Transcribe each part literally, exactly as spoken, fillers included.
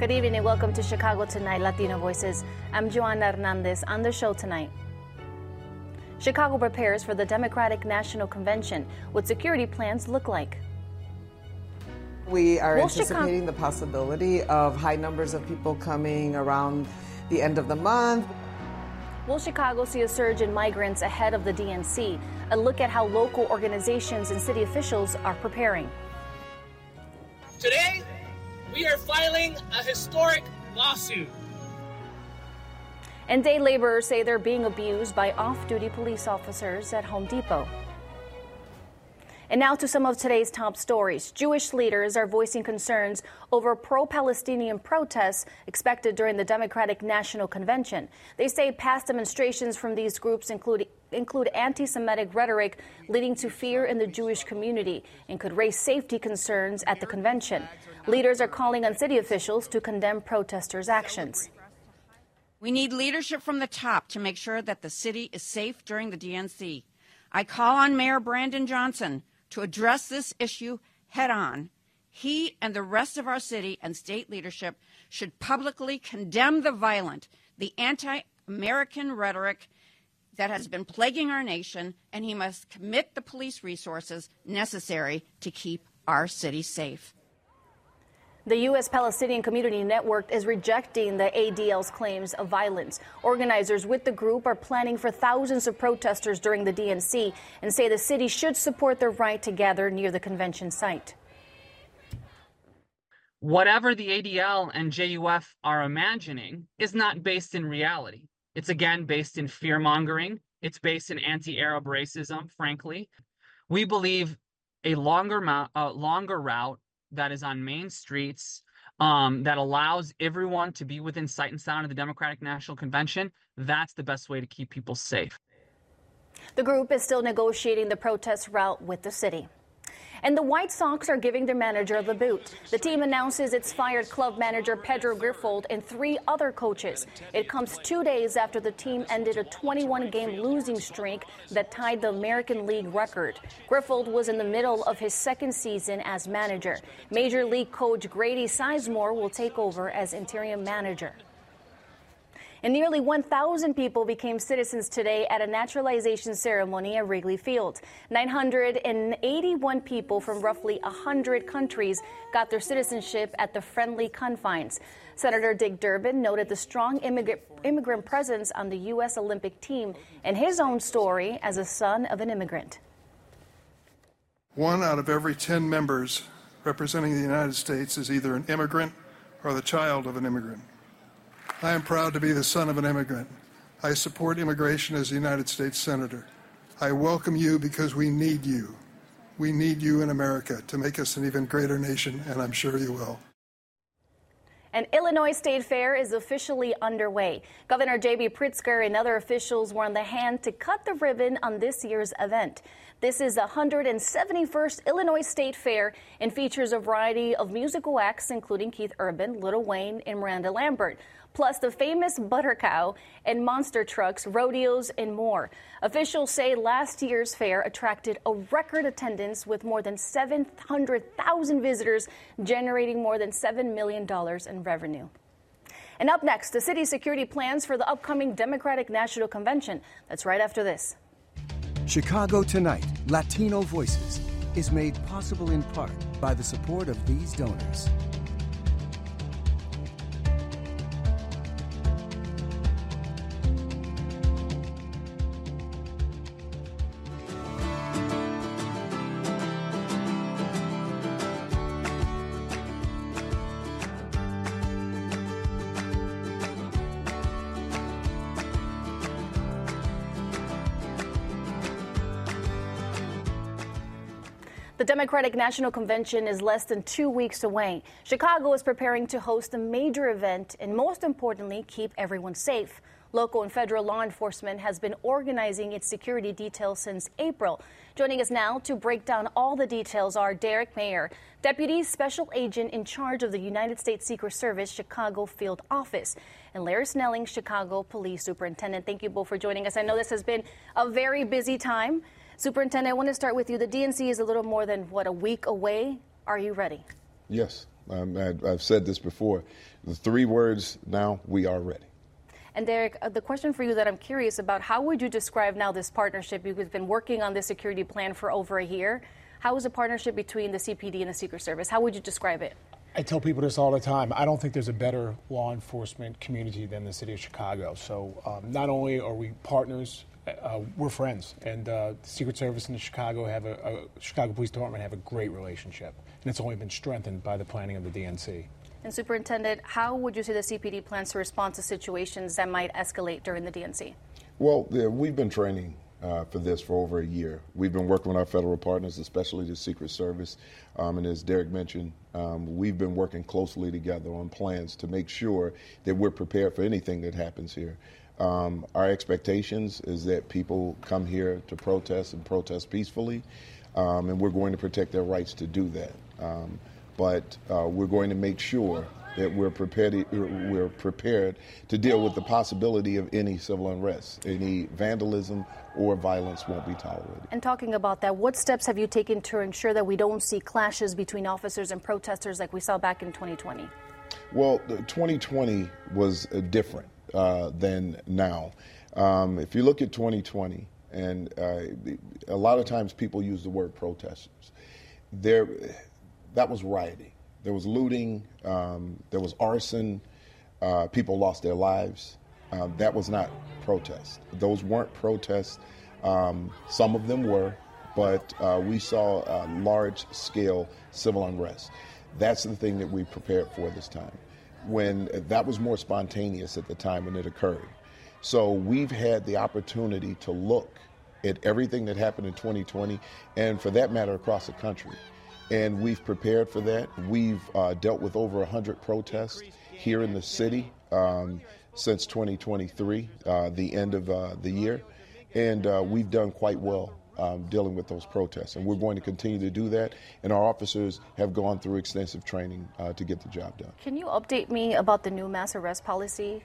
Good evening and welcome to Chicago Tonight, Latino Voices. I'm Joanna Hernandez. On the show tonight, Chicago prepares for the Democratic National Convention. What security plans look like? We are Will anticipating Chicago- the possibility of high numbers of people coming around the end of the month. Will Chicago see a surge in migrants ahead of the D N C? A look at how local organizations and city officials are preparing. Today, we are filing a historic lawsuit. And day laborers say they're being abused by off-duty police officers at Home Depot. And now to some of today's top stories. Jewish leaders are voicing concerns over pro-Palestinian protests expected during the Democratic National Convention. They say past demonstrations from these groups include include anti-Semitic rhetoric leading to fear in the Jewish community and could raise safety concerns at the convention. Leaders are calling on city officials to condemn protesters' actions. We need leadership from the top to make sure that the city is safe during the D N C. I call on Mayor Brandon Johnson to address this issue head on. He and the rest of our city and state leadership should publicly condemn the violent, the anti-American rhetoric that has been plaguing our nation, and he must commit the police resources necessary to keep our city safe. The U S Palestinian Community Network is rejecting the A D L's claims of violence. Organizers with the group are planning for thousands of protesters during the D N C and say the city should support their right to gather near the convention site. Whatever the A D L and J U F are imagining is not based in reality. It's again based in fear-mongering. It's based in anti-Arab racism, frankly. We believe a longer, uh, longer route that is on main streets, um, that allows everyone to be within sight and sound of the Democratic National Convention, that's the best way to keep people safe. The group is still negotiating the protest route with the city. And the White Sox are giving their manager the boot. The team announces it's fired club manager Pedro Grifol and three other coaches. It comes two days after the team ended a twenty-one game losing streak that tied the American League record. Grifol was in the middle of his second season as manager. Major League coach Grady Sizemore will take over as interim manager. And nearly one thousand people became citizens today at a naturalization ceremony at Wrigley Field. nine hundred eighty-one people from roughly one hundred countries got their citizenship at the friendly confines. Senator Dick Durbin noted the strong immigrant, immigrant presence on the U S Olympic team and his own story as a son of an immigrant. One out of every ten members representing the United States is either an immigrant or the child of an immigrant. I am proud to be the son of an immigrant. I support immigration as a United States Senator. I welcome you because we need you. We need you in America to make us an even greater nation, and I'm sure you will. An Illinois State Fair is officially underway. Governor J B Pritzker and other officials were on the hand to cut the ribbon on this year's event. This is the one hundred seventy-first Illinois State Fair and features a variety of musical acts, including Keith Urban, Lil Wayne, and Miranda Lambert, plus the famous Butter Cow and monster trucks, rodeos, and more. Officials say last year's fair attracted a record attendance with more than seven hundred thousand visitors, generating more than seven million dollars in revenue. And up next, the city's security plans for the upcoming Democratic National Convention. That's right after this. Chicago Tonight, Latino Voices, is made possible in part by the support of these donors. The Democratic National Convention is less than two weeks away. Chicago is preparing to host a major event and, most importantly, keep everyone safe. Local and federal law enforcement has been organizing its security details since April. Joining us now to break down all the details are Derek Mayer, Deputy Special Agent in charge of the United States Secret Service Chicago Field Office, and Larry Snelling, Chicago Police Superintendent. Thank you both for joining us. I know this has been a very busy time. Superintendent, I want to start with you. The D N C is a little more than, what, a week away. Are you ready? Yes, Um, I, I've said this before. The three words now, we are ready. And Derek, uh, the question for you that I'm curious about, how would you describe now this partnership? You've been working on this security plan for over a year. How is the partnership between the C P D and the Secret Service? How would you describe it? I tell people this all the time. I don't think there's a better law enforcement community than the city of Chicago. So um, not only are we partners, uh, we're friends. And uh, the Secret Service and the Chicago have a, a Chicago Police Department have a great relationship. And it's only been strengthened by the planning of the D N C. And Superintendent, how would you say the C P D plans to respond to situations that might escalate during the D N C? Well, yeah, we've been training uh, for this for over a year. We've been working with our federal partners, especially the Secret Service. Um, and as Derek mentioned, um, we've been working closely together on plans to make sure that we're prepared for anything that happens here. Um, our expectations is that people come here to protest and protest peacefully, um, and we're going to protect their rights to do that. Um, but uh, we're going to make sure that we're prepared, we're prepared to deal with the possibility of any civil unrest. Any vandalism or violence won't be tolerated. And talking about that, what steps have you taken to ensure that we don't see clashes between officers and protesters like we saw back in twenty twenty? Well, twenty twenty was uh, different uh, than now. Um, if you look at twenty twenty, and uh, a lot of times people use the word protesters, there, that was rioting. There was looting, um, there was arson, uh, people lost their lives. Uh, that was not protest. Those weren't protests. Um, some of them were, but uh, we saw uh, large-scale civil unrest. That's the thing that we prepared for this time. When that was more spontaneous at the time when it occurred. So we've had the opportunity to look at everything that happened in twenty twenty, and for that matter, across the country. And we've prepared for that. We've uh, dealt with over one hundred protests here in the city um, since twenty twenty-three, uh, the end of uh, the year. And uh, we've done quite well um, dealing with those protests. And we're going to continue to do that. And our officers have gone through extensive training uh, to get the job done. Can you update me about the new mass arrest policy?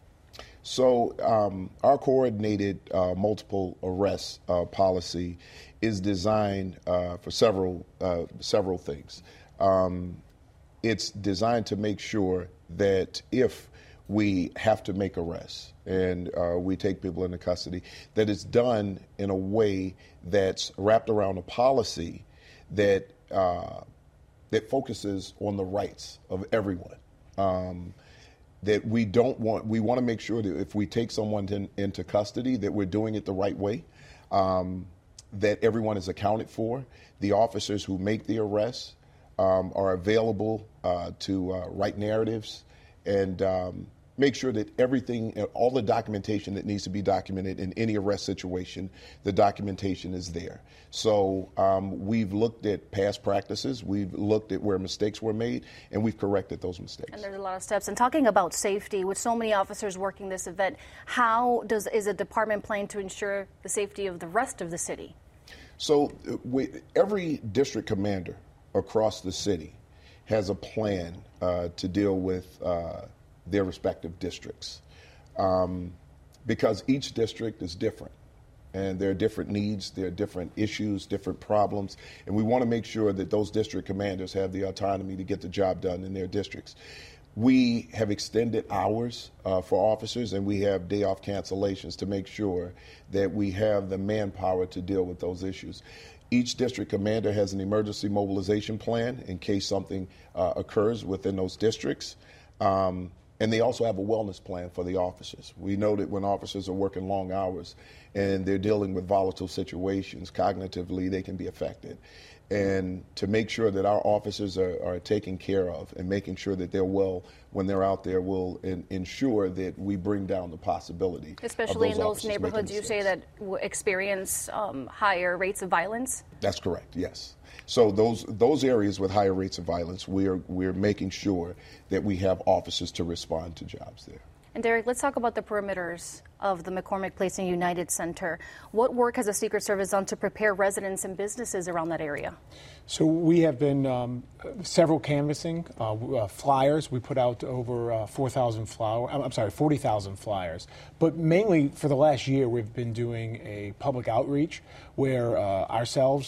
So um, our coordinated uh, multiple arrest uh, policy is designed uh, for several uh, several things. Um, it's designed to make sure that if we have to make arrests and uh, we take people into custody, that it's done in a way that's wrapped around a policy that uh, that focuses on the rights of everyone. Um, that we don't want, we want to make sure that if we take someone in, into custody, that we're doing it the right way, um, that everyone is accounted for. The officers who make the arrests um, are available uh, to uh, write narratives and um, make sure that everything, all the documentation that needs to be documented in any arrest situation, the documentation is there. So um, we've looked at past practices, we've looked at where mistakes were made, and we've corrected those mistakes. And there's a lot of steps. And talking about safety, with so many officers working this event, how does is a department planning to ensure the safety of the rest of the city? So we, every district commander across the city has a plan uh, to deal with uh, their respective districts, um, because each district is different. And there are different needs, there are different issues, different problems, and we want to make sure that those district commanders have the autonomy to get the job done in their districts. We have extended hours uh, for officers, and we have day off cancellations to make sure that we have the manpower to deal with those issues. Each district commander has an emergency mobilization plan in case something uh, occurs within those districts. Um, And they also have a wellness plan for the officers. We know that when officers are working long hours and they're dealing with volatile situations, cognitively they can be affected. And to make sure that our officers are, are taken care of and making sure that they're well when they're out there will in, ensure that we bring down the possibility. Especially of those in those neighborhoods you say that w- experience um, higher rates of violence? That's correct, yes. So those those areas with higher rates of violence, we're we're making sure that we have officers to respond to jobs there. And Derek, let's talk about the perimeters of the McCormick Place and United Center. What work has the Secret Service done to prepare residents and businesses around that area? So we have been um, several canvassing uh, uh, flyers. We put out over uh, four thousand flowers. I'm sorry, forty thousand flyers. But mainly for the last year, we've been doing a public outreach where uh, ourselves,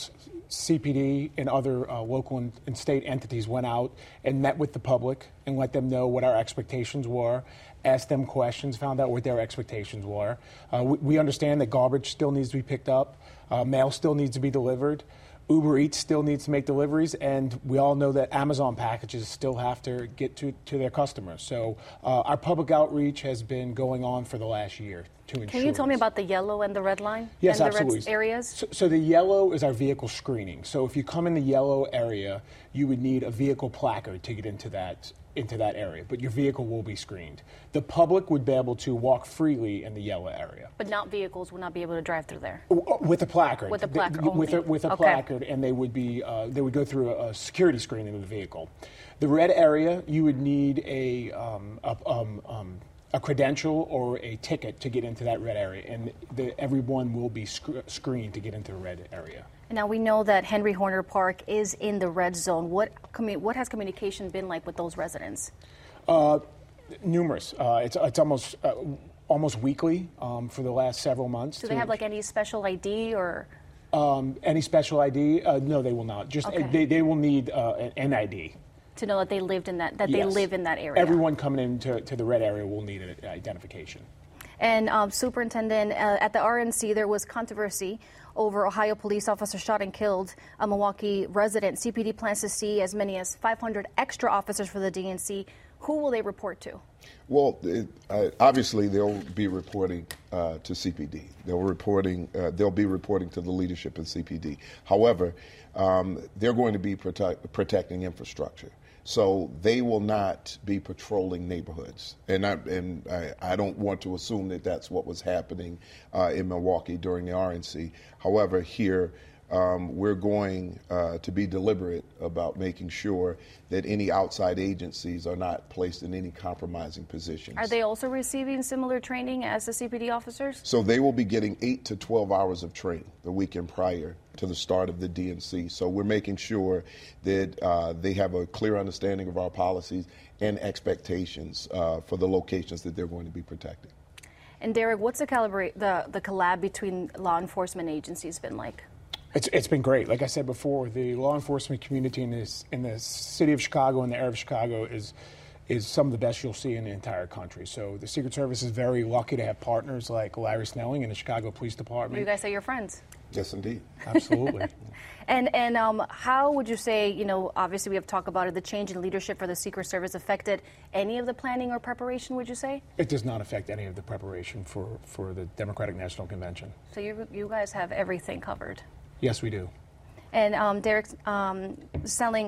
C P D and other uh, local and, and state entities went out and met with the public and let them know what our expectations were, asked them questions, found out what their expectations were. Uh, we, we understand that garbage still needs to be picked up, uh, mail still needs to be delivered, Uber Eats still needs to make deliveries, and we all know that Amazon packages still have to get to, to their customers. So uh, our public outreach has been going on for the last year to ensure. Can you tell this. me about the yellow and the red line? Yes, and absolutely. The red areas? So, so the yellow is our vehicle screening. So if you come in the yellow area, you would need a vehicle placard to get into that into that area, but your vehicle will be screened. The public would be able to walk freely in the yellow area. But not vehicles will not be able to drive through there? With a placard. With a placard the, with a, only. with a Okay. placard, and they would be uh, they would go through a, a security screening of the vehicle. The red area, you would need a um, a, um, um, a credential or a ticket to get into that red area, and the, everyone will be sc- screened to get into the red area. Now, we know that Henry Horner Park is in the red zone. What commu- what has communication been like with those residents? Uh, numerous. Uh, it's it's almost uh, almost weekly um, for the last several months. Do they have like any special I D or? Um, any special I D? Uh, no, they will not. Just Okay. uh, they, they will need uh, an, an I D. To know that they lived in that that Yes. they live in that area. Everyone coming into to the red area will need an identification. And um, Superintendent, uh, at the R N C, there was controversy over Ohio police officer shot and killed a Milwaukee resident. C P D plans to see as many as five hundred extra officers for the D N C. Who will they report to? Well, it, uh, obviously they'll be reporting uh, to C P D. They'll reporting. Uh, they'll be reporting to the leadership in C P D. However, um, they're going to be protect, protecting infrastructure. So they will not be patrolling neighborhoods, and I, and I, I don't want to assume that that's what was happening uh, in Milwaukee during the R N C. However, here um, we're going uh, to be deliberate about making sure that any outside agencies are not placed in any compromising positions. Are they also receiving similar training as the C P D officers? So they will be getting eight to twelve hours of training the weekend prior to the start of the D N C. So we're making sure that uh, they have a clear understanding of our policies and expectations uh, for the locations that they're going to be protecting. And Derek, what's the calibrate the the collab between law enforcement agencies been like? It's, it's been great. Like I said before, the law enforcement community in, this, in the city of Chicago and the area of Chicago is is some of the best you'll see in the entire country. So the Secret Service is very lucky to have partners like Larry Snelling and the Chicago Police Department. You guys say you're friends. Yes, indeed. Absolutely. And and um, how would you say, you know, obviously we have talked about it, the change in leadership for the Secret Service affected any of the planning or preparation, would you say? It does not affect any of the preparation for, for the Democratic National Convention. So you you guys have everything covered. Yes, we do. And um, Derek um, Snelling,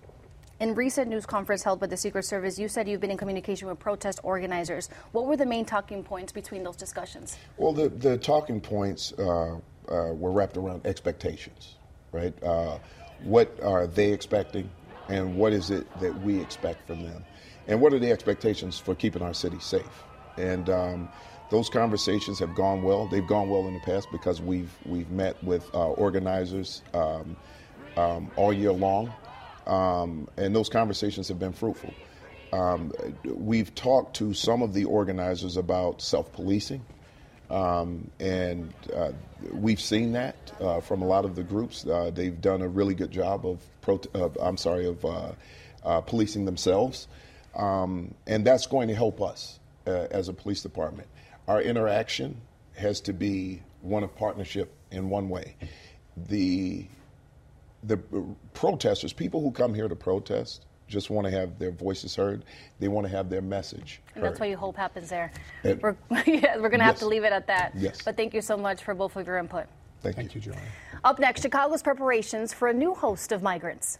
in recent news conference held by the Secret Service, you said you've been in communication with protest organizers. What were the main talking points between those discussions? Well, the, the talking points uh, uh, were wrapped around expectations, right? Uh, what are they expecting, and what is it that we expect from them? And what are the expectations for keeping our city safe? And um, those conversations have gone well. They've gone well in the past because we've we've met with uh, organizers um, um, all year long, um, and those conversations have been fruitful. Um, we've talked to some of the organizers about self-policing, um, and uh, we've seen that uh, from a lot of the groups. Uh, they've done a really good job of, pro- of I'm sorry, of uh, uh, policing themselves, um, and that's going to help us uh, as a police department. Our interaction has to be one of partnership in one way. The the protesters, people who come here to protest, just want to have their voices heard. They want to have their message heard. And that's what you hope happens there. And, we're yeah, we're going to have yes. to leave it at that. Yes. But thank you so much for both of your input. Thank, Thank you, you Joanne. Up next, Chicago's preparations for a new host of migrants.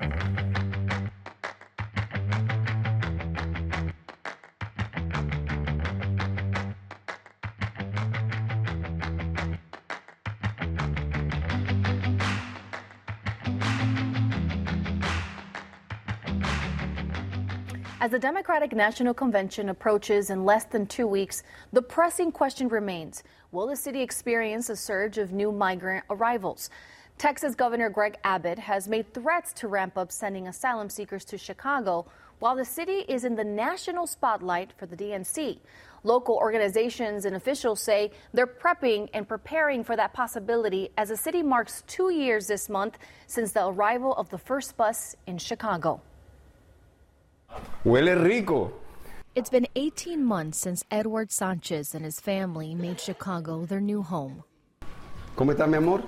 As the Democratic National Convention approaches in less than two weeks, the pressing question remains, will the city experience a surge of new migrant arrivals? Texas Governor Greg Abbott has made threats to ramp up sending asylum seekers to Chicago, while the city is in the national spotlight for the D N C. Local organizations and officials say they're prepping and preparing for that possibility as the city marks two years this month since the arrival of the first bus in Chicago. Huele rico. It's been eighteen months since Edward Sanchez and his family made Chicago their new home. ¿Cómo está, mi amor?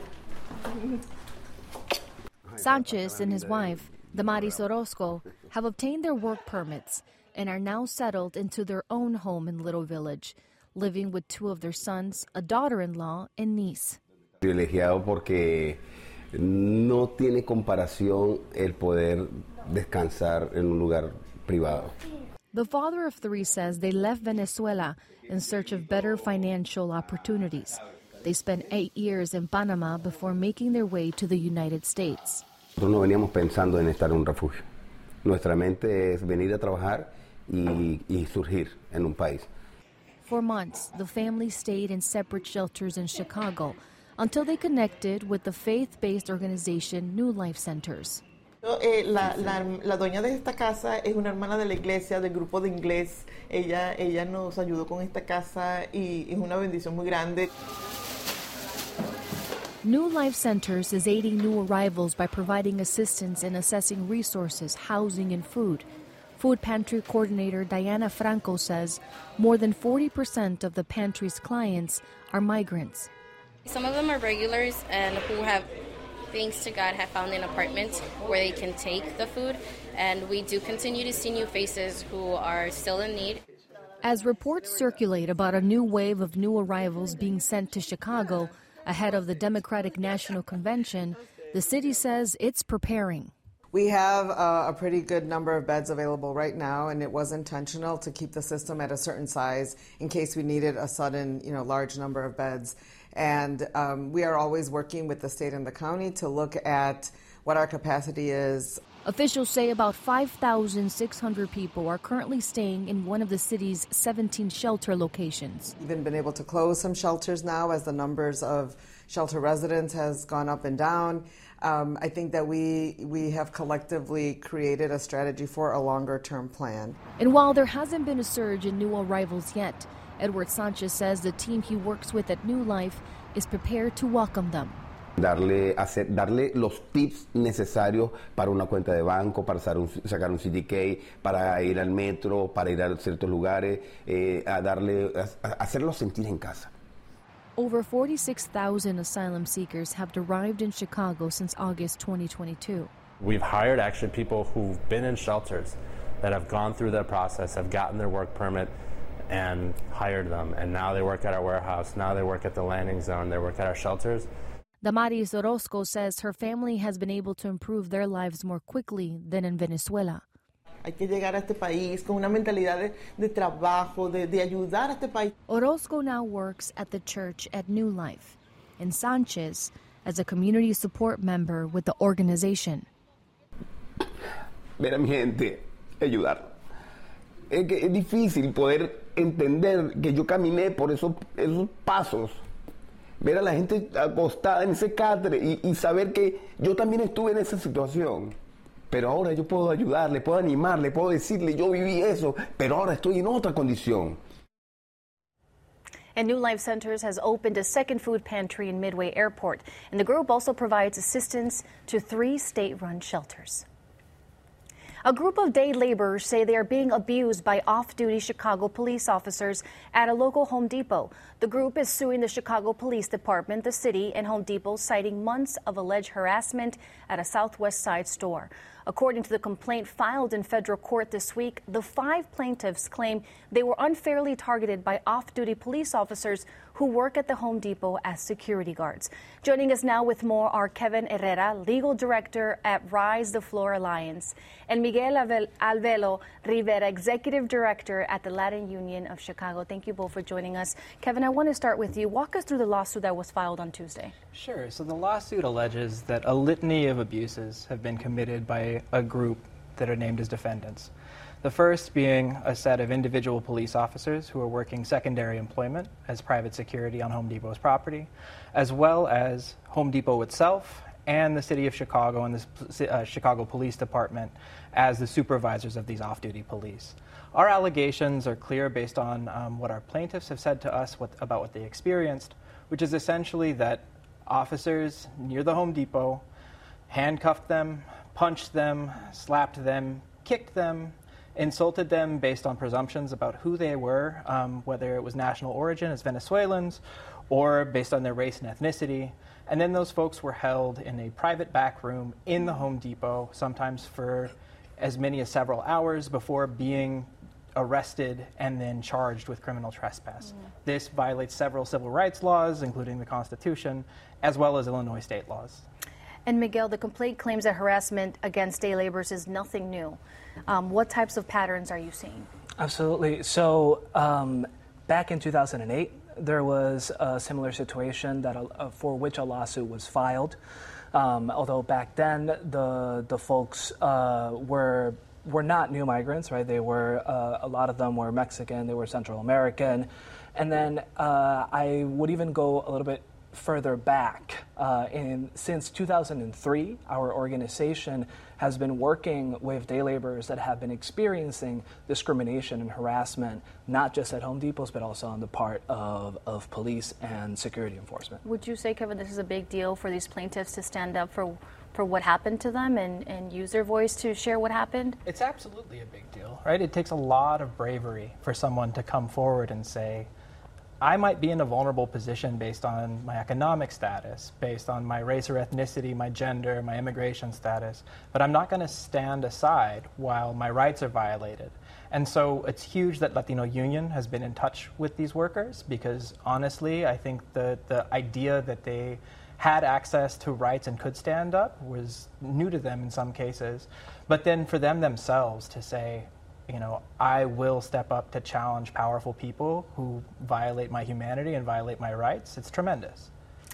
Sanchez and his wife, Damaris Orozco, have obtained their work permits and are now settled into their own home in Little Village, living with two of their sons, a daughter-in-law, and niece. Privilegiado porque no tiene comparación el poder descansar en un lugar privado. The father of three says they left Venezuela in search of better financial opportunities. They spent eight years in Panama before making their way to the United States. Nosotros no veníamos pensando en estar en un refugio. Nuestra mente es venir a trabajar y, y surgir en un país. For months, the family stayed in separate shelters in Chicago until they connected with the faith-based organization New Life Centers. Eh, la, la, la dueña de esta casa es una hermana de la iglesia, del grupo de inglés. Ella, ella nos ayudó con esta casa y es una bendición muy grande. New Life Centers is aiding new arrivals by providing assistance in assessing resources, housing, and food. Food Pantry Coordinator Diana Franco says more than forty percent of the pantry's clients are migrants. Some of them are regulars and who have, thanks to God, have found an apartment where they can take the food. And we do continue to see new faces who are still in need. As reports circulate about a new wave of new arrivals being sent to Chicago ahead of the Democratic National Convention, the city says it's preparing. We have uh, a pretty good number of beds available right now, and it was intentional to keep the system at a certain size in case we needed a sudden, you know, large number of beds. And um, we are always working with the state and the county to look at what our capacity is. Officials say about five thousand six hundred people are currently staying in one of the city's seventeen shelter locations. We've even been able to close some shelters now as the numbers of shelter residents has gone up and down. Um, I think that we, we have collectively created a strategy for a longer-term plan. And while there hasn't been a surge in new arrivals yet, Edward Sanchez says the team he works with at New Life is prepared to welcome them. Darle, hacer, darle los tips necesarios para una cuenta de banco, para sacar un, sacar un C D K, para ir al metro, para ir a ciertos lugares, eh, a darle, a, a hacerlos sentir en casa. Over forty-six thousand asylum seekers have arrived in Chicago since August twenty twenty-two. We've hired actually people who've been in shelters that have gone through that process, have gotten their work permit, and hired them. And now they work at our warehouse, now they work at the landing zone, they work at our shelters. Damaris Orozco says her family has been able to improve their lives more quickly than in Venezuela. Hay que llegar a este país con una mentalidad de, de trabajo, de, de ayudar a este país. Orozco now works at the church at New Life, and Sanchez as a community support member with the organization. Ver a mi gente, ayudar. Es, que es difícil poder entender que yo caminé por esos, esos pasos. Ver a la gente acostada en ese catre y, y saber que yo también estuve en esa situación. Pero ahora yo puedo ayudarle, puedo animarle, puedo decirle, yo viví eso, pero ahora estoy en otra condición. And New Life Centers has opened a second food pantry in Midway Airport, and the group also provides assistance to three state-run shelters. A group of day laborers say they are being abused by off-duty Chicago police officers at a local Home Depot. The group is suing the Chicago Police Department, the city, and Home Depot, citing months of alleged harassment at a Southwest Side store. According to the complaint filed in federal court this week, the five plaintiffs claim they were unfairly targeted by off-duty police officers who work at the Home Depot as security guards. Joining us now with more are Kevin Herrera, legal director at Rise the Floor Alliance, and Miguel Alvelo Rivera, executive director at the Latin Union of Chicago. Thank you both for joining us. Kevin, I want to start with you. Walk us through the lawsuit that was filed on Tuesday. Sure. So the lawsuit alleges that a litany of abuses have been committed by a group that are named as defendants. The first being a set of individual police officers who are working secondary employment as private security on Home Depot's property, as well as Home Depot itself and the City of Chicago and the uh, Chicago Police Department as the supervisors of these off-duty police. Our allegations are clear based on um, what our plaintiffs have said to us what, about what they experienced, which is essentially that officers near the Home Depot handcuffed them, punched them, slapped them, kicked them, insulted them based on presumptions about who they were, um, whether it was national origin as Venezuelans or based on their race and ethnicity. And then those folks were held in a private back room in the Home Depot, sometimes for as many as several hours before being arrested and then charged with criminal trespass. Mm. This violates several civil rights laws, including the Constitution, as well as Illinois state laws. And Miguel, the complaint claims that harassment against day laborers is nothing new. Um, what types of patterns are you seeing? Absolutely. So um, back in two thousand eight, there was a similar situation that uh, for which a lawsuit was filed. Um, although back then the the folks uh, were were not new migrants, right? They were uh, a lot of them were Mexican, they were Central American, and then uh, I would even go a little bit further back. Uh, in since two thousand three, our organization has been working with day laborers that have been experiencing discrimination and harassment, not just at Home Depots, but also on the part of, of police and security enforcement. Would you say, Kevin, this is a big deal for these plaintiffs to stand up for for what happened to them and, and use their voice to share what happened? It's absolutely a big deal, right? It takes a lot of bravery for someone to come forward and say, I might be in a vulnerable position based on my economic status, based on my race or ethnicity, my gender, my immigration status, but I'm not going to stand aside while my rights are violated. And so it's huge that Latino Union has been in touch with these workers because honestly, I think the, the idea that they had access to rights and could stand up was new to them in some cases. But then for them themselves to say, you know, I will step up to challenge powerful people who violate my humanity and violate my rights. It's tremendous.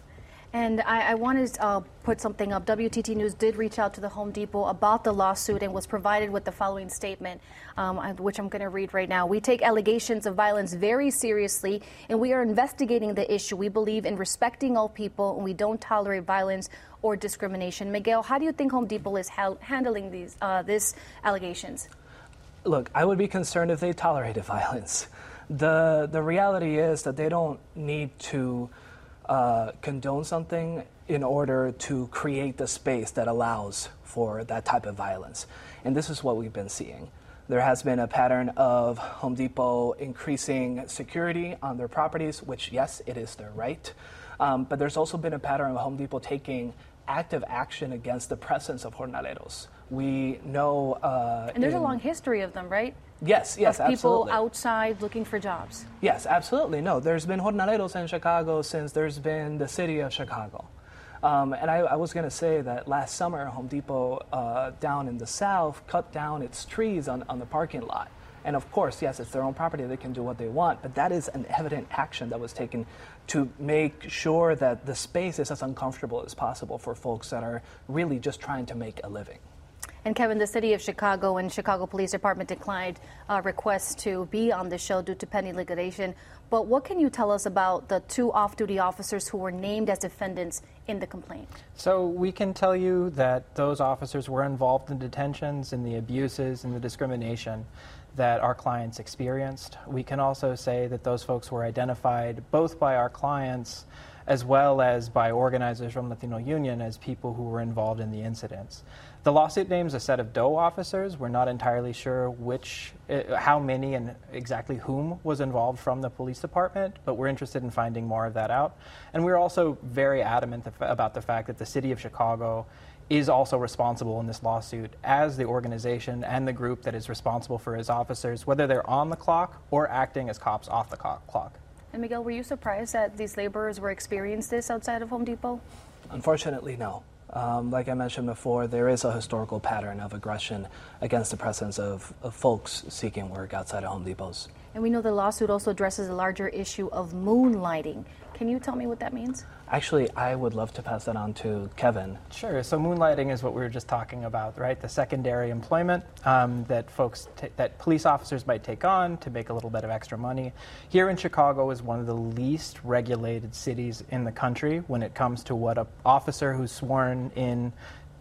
And I, I want to uh, put something up. W T T News did reach out to the Home Depot about the lawsuit and was provided with the following statement, um, which I'm going to read right now. We take allegations of violence very seriously, and we are investigating the issue. We believe in respecting all people, and we don't tolerate violence or discrimination. Miguel, how do you think Home Depot is ha- handling these uh, these allegations? Look, I would be concerned if they tolerated violence. The the reality is that they don't need to uh, condone something in order to create the space that allows for that type of violence. And this is what we've been seeing. There has been a pattern of Home Depot increasing security on their properties, which, yes, it is their right. Um, but there's also been a pattern of Home Depot taking active action against the presence of jornaleros. We know... Uh, and there's in, a long history of them, right? Yes, yes, of people absolutely. outside looking for jobs. Yes, absolutely. No, there's been jornaleros in Chicago since there's been the city of Chicago. Um, and I, I was going to say that last summer, Home Depot uh, down in the south cut down its trees on, on the parking lot. And of course, yes, it's their own property. They can do what they want. But that is an evident action that was taken to make sure that the space is as uncomfortable as possible for folks that are really just trying to make a living. And Kevin, the city of Chicago and Chicago Police Department declined uh, requests to be on the show due to pending liquidation. But what can you tell us about the two off-duty officers who were named as defendants in the complaint? So we can tell you that those officers were involved in detentions and the abuses and the discrimination that our clients experienced. We can also say that those folks were identified both by our clients as well as by organizers from Latino Union as people who were involved in the incidents. The lawsuit names a set of D O officers. We're not entirely sure which, uh, how many and exactly whom was involved from the police department, but we're interested in finding more of that out. And we're also very adamant about the fact that the city of Chicago is also responsible in this lawsuit as the organization and the group that is responsible for its officers, whether they're on the clock or acting as cops off the clock. And Miguel, were you surprised that these laborers were experiencing this outside of Home Depot? Unfortunately, no. Um, like I mentioned before, there is a historical pattern of aggression against the presence of, of folks seeking work outside of Home Depots. And we know the lawsuit also addresses a larger issue of moonlighting. Can you tell me what that means? Actually, I would love to pass that on to Kevin. Sure. So moonlighting is what we were just talking about, right? The secondary employment um, that folks, t- that police officers might take on to make a little bit of extra money. Here in Chicago is one of the least regulated cities in the country when it comes to what an officer who's sworn in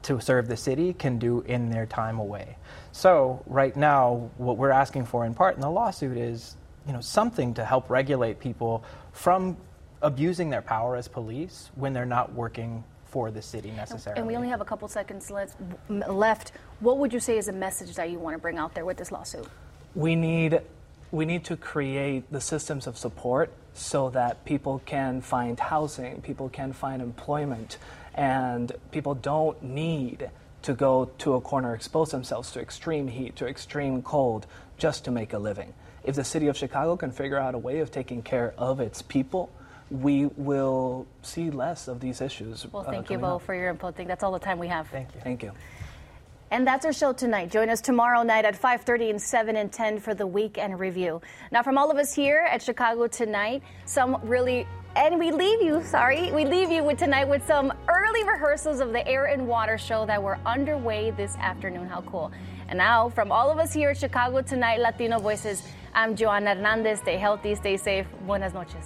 to serve the city can do in their time away. So right now, what we're asking for in part in the lawsuit is, you know, something to help regulate people from abusing their power as police when they're not working for the city necessarily. And we only have a couple seconds left. What would you say is a message that you want to bring out there with this lawsuit? We need we need to create the systems of support so that people can find housing, people can find employment, and people don't need to go to a corner, expose themselves to extreme heat, to extreme cold, just to make a living. If the city of Chicago can figure out a way of taking care of its people, we will see less of these issues. Well, thank uh, you both up. for your input. I think that's all the time we have. Thank you. Thank you. And that's our show tonight. Join us tomorrow night at five thirty and seven and ten for the Weekend Review. Now, from all of us here at Chicago Tonight, some really, and we leave you, sorry, we leave you with tonight with some early rehearsals of the Air and Water show that were underway this afternoon. How cool. And now, from all of us here at Chicago Tonight, Latino Voices, I'm Joanna Hernandez. Stay healthy, stay safe. Buenas noches.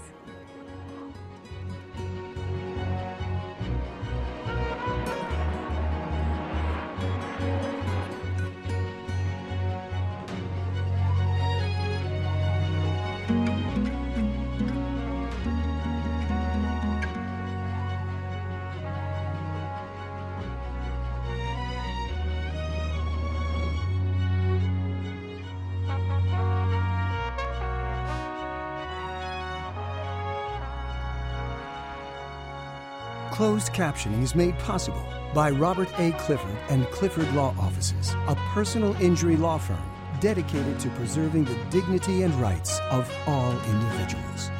Closed captioning is made possible by Robert A. Clifford and Clifford Law Offices, a personal injury law firm dedicated to preserving the dignity and rights of all individuals.